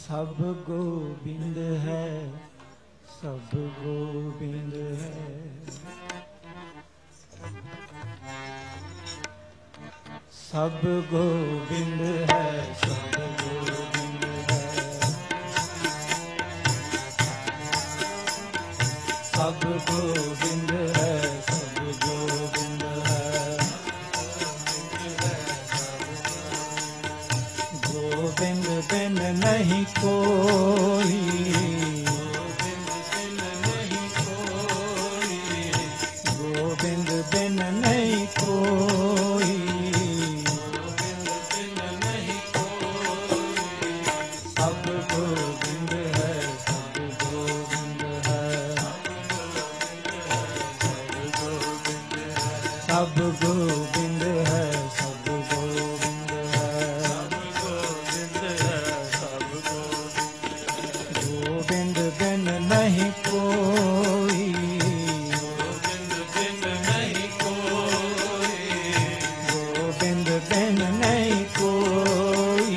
सब गोविंद है, सब गोविंद है। सब गोविंद है, सब गोविंद है। सब गोविंद है, सब गोविंद है। गोविंद बिन नहीं कोई, गोविंद बिन नहीं कोई, सब गोविंद है, सब गोविंद है। सब गोविंद है, सब गोविंद है। गोविंद बिन नहीं कोई, गोविंद बिन नहीं कोई,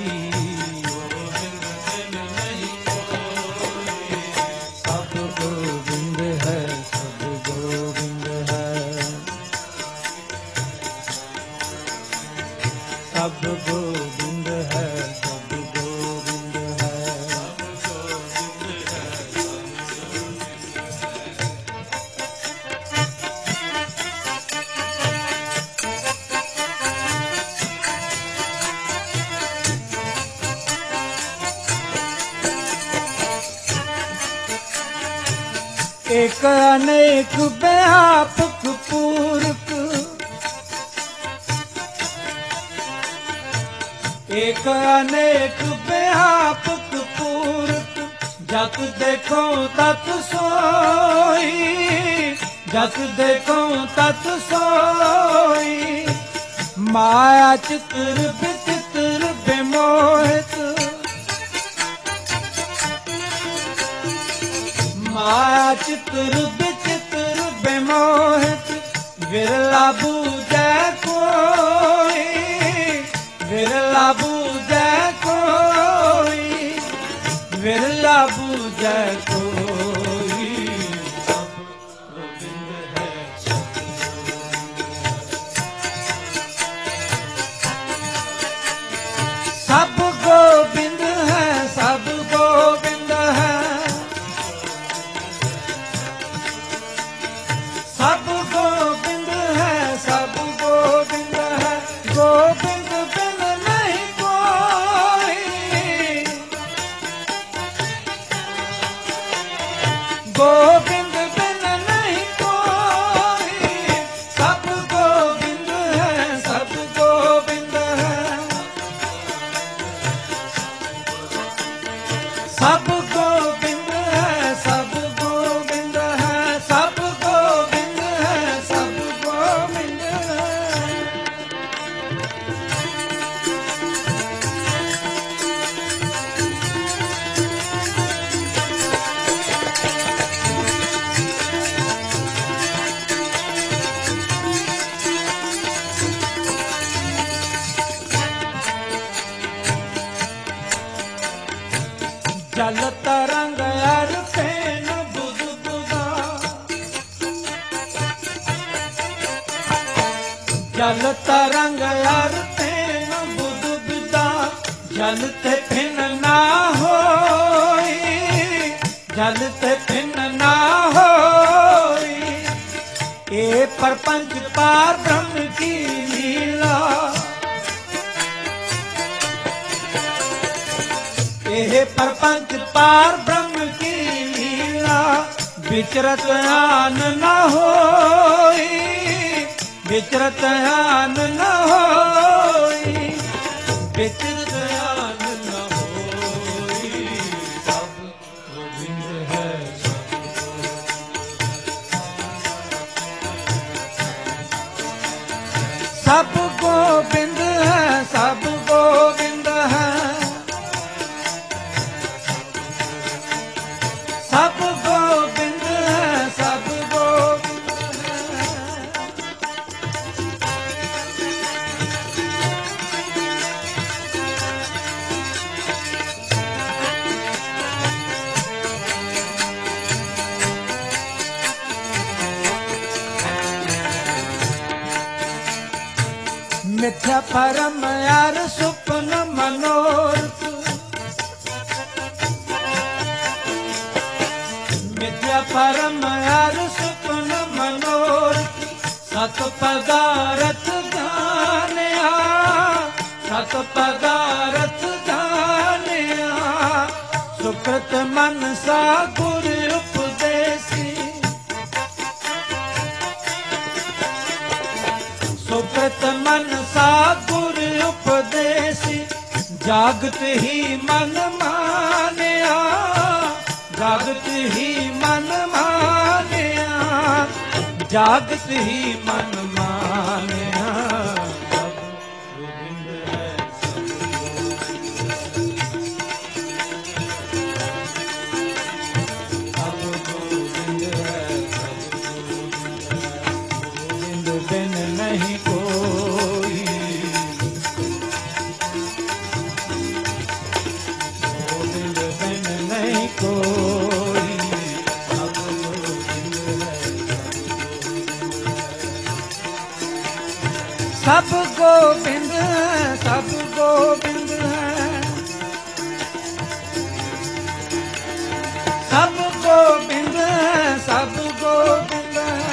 सब गोविंद है, सब गोविंद है। सब गोविंद है, सब गोविंद है। एक अनेक व्यापक पूरक, एक अनेक व्यापक पूरक, जत देखो तत सोई, जत देखो तत सोई। माया चित्र विचित्र विमोहित, माया चित्र विचित्र विमोहित। विरला बूझे कोई, विरला बूझे कोई, विरला बूझे कोई। सब गोविंद है, सब गोविंद है। सब गोविंद है, सब गोविंद है। गोविंद बिन नहीं कोई, गोविंद बिन नहीं कोई। सब गोविंद है, सब गोविंद है। सब गोविंद है, सब गोविंद है। सब गोविंद है, सब गोविंद है। जल तरंग अर फेन बुध बुधा, जल तरंग अर फेन बुध बुधा। जल ते फिन ना होई, जल ते फिन ना होई। ए परपंच पार ब्रह्म की लीला, एह परपंच पार ब्रह्म की लीला। विचरत आन न होई, विचरत आन न होई, विचरत आन न होई। सब गोविंद है, सब गोविंद है, सब गोविंद है। सब गोविंद है, सब गोविंद है। मिथ्या परम यार सुपन मनोरथ, मिथ्या परम यार सुपन मनोरथ, सत पदारथ जानिया, सत पदारथ जानिया, सुकृत मनसा गुर उपदेसी, सुकृत मनसा गुर उपदेसी, जागत ही मन मानिया, जागत ही मन मानिया, जागत ही मन मानिया। बिन नहीं कोई, गोविंद बिन नहीं कोई, अब गोविंद है, सब गोविंद है, सब गोविंद है, सब गोविंद है, सब गोविंद है।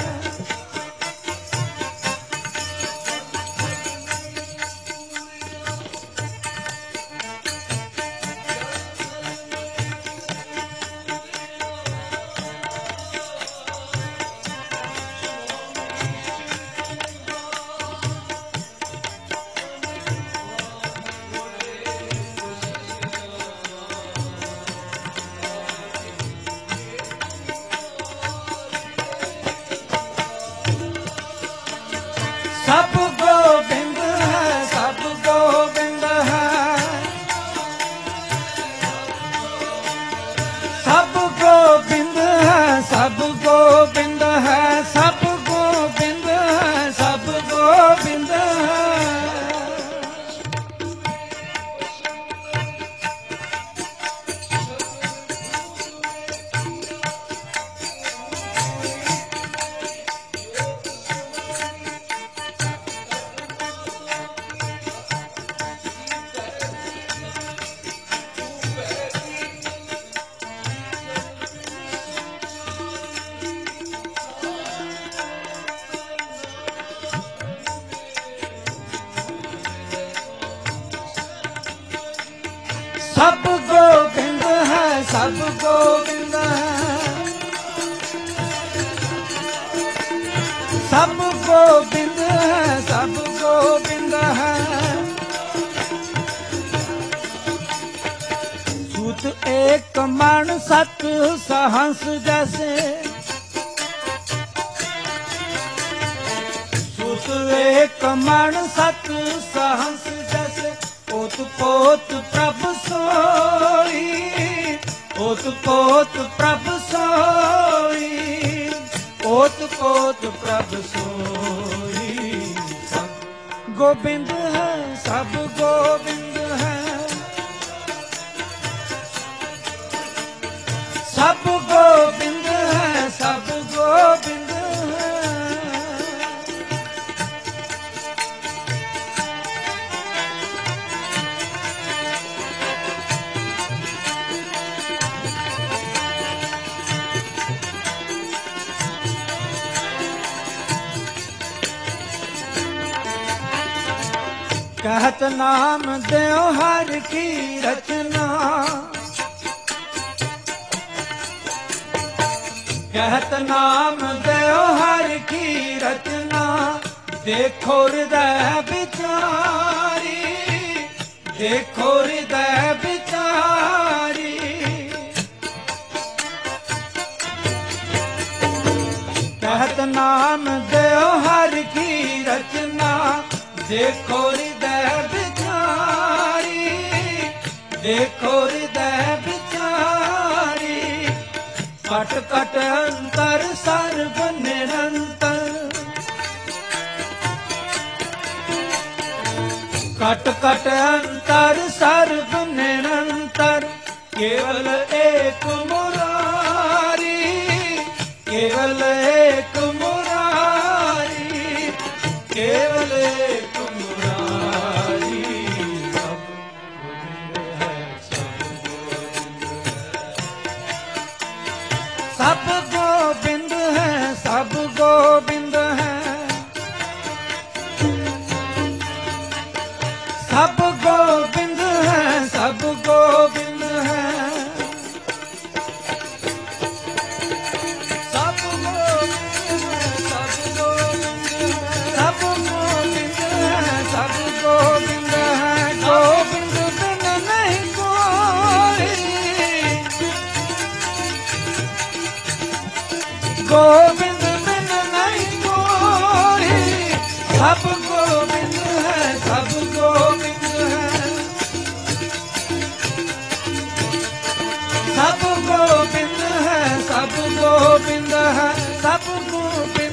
सब गोविंद है, सब गोविंद है, सब गोविंद है, सब गोविंद है, सब गोविंद है, सब गोविंद है। सब गोविंद है, सब गोविंद है, सब गोविंद है, सब गोविंद है। सूत एक मन सत सहंस जैसे, सूत एक मन सत सहंस जैसे, ओत पोत प्रभ सोई, ओत पोत प्रभ सोई, ओत पोत प्रभ सोई। सब गोविंद है, सब गोविंद है, सब गोविंद है, सब गोविंद है। कहत नाम देव हर की रचना, कहत नाम देव हर की रचना, देखो हृदय बिचारी, देखो हृदय बिचारी। कहत नाम देव हर की रचना, देखो हृदय बिचारी, देखो हृदय बिचारी। कट कट अंतर सर्व निरंतर, कट कट अंतर सर्व निरंतर। केवल एक मुरारी, केवल एक मुरारी, केवल एक मुरारी। सब गोविंद है, सब गोविंद है। सब गोविंद है, सब गोविंद है, सब गोविंद है, सब गोविंद है। गोविंद बिन नहीं कोई, गोविंद बिन नहीं कोई। सब गोविंद है, सब गोविंद है, सब गोविंद है, सब गोविंद है, सब गोविंद